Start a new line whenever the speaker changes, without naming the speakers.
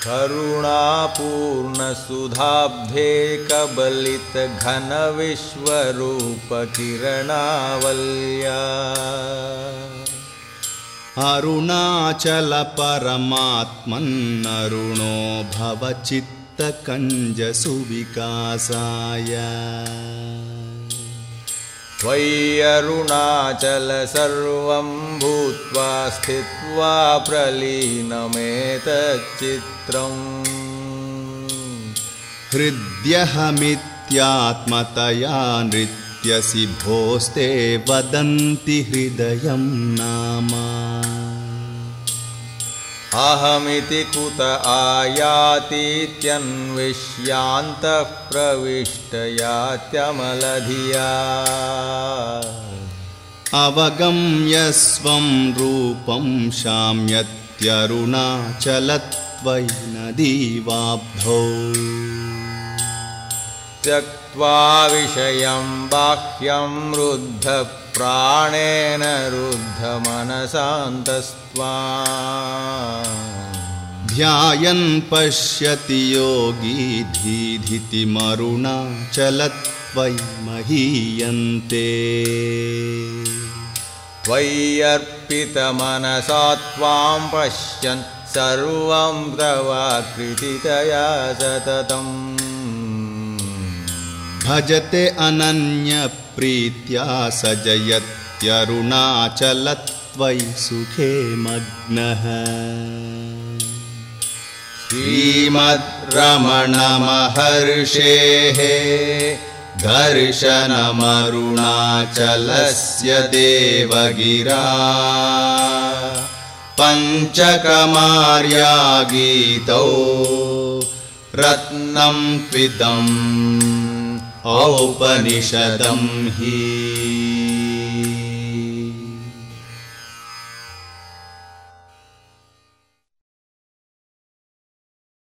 करुणापूर्णसुधाब्धे कबलितघनविश्वरूपकिरणावल्या
अरुणाचल परमात्मन्नरुणो भवचित्तकञ्जसुविकासाय
त्वय्यरुणाचल सर्वं भूत्वा स्थित्वा प्रलीनमेतच्चित्रम्
हृद्यहमित्यात्मतया नृत्यसि भोस्ते वदन्ति हृदयं नाम
अहमिति कुत आयातीत्यन्विष्यान्तः प्रविष्टयात्यमलधिया
अवगम्य स्वं रूपं शाम्यत्यरुणाचलत्वयि नदीवाब्धौ
त्यक्त्वा विषयं बाह्यं रुद्धप्राणेन रुद्धमनसान्तस्त्वाम्
ध्यायन् पश्यति योगी धीधितिमरुणाचलत्वयि महीयन्ते
त्वय्यर्पितमनसा त्वां पश्यन् सर्वं तवाकृतितया सततम्
भजते अनन्यप्रीत्या स जयत्यरुणाचलत्वयि सुखे मग्नः
श्रीमद्रमण महर्षेः दर्शनमरुणाचलस्य देवगिरा पञ्चकमार्या गीतौ रत्नं त्विदम् औपनिषदं हि।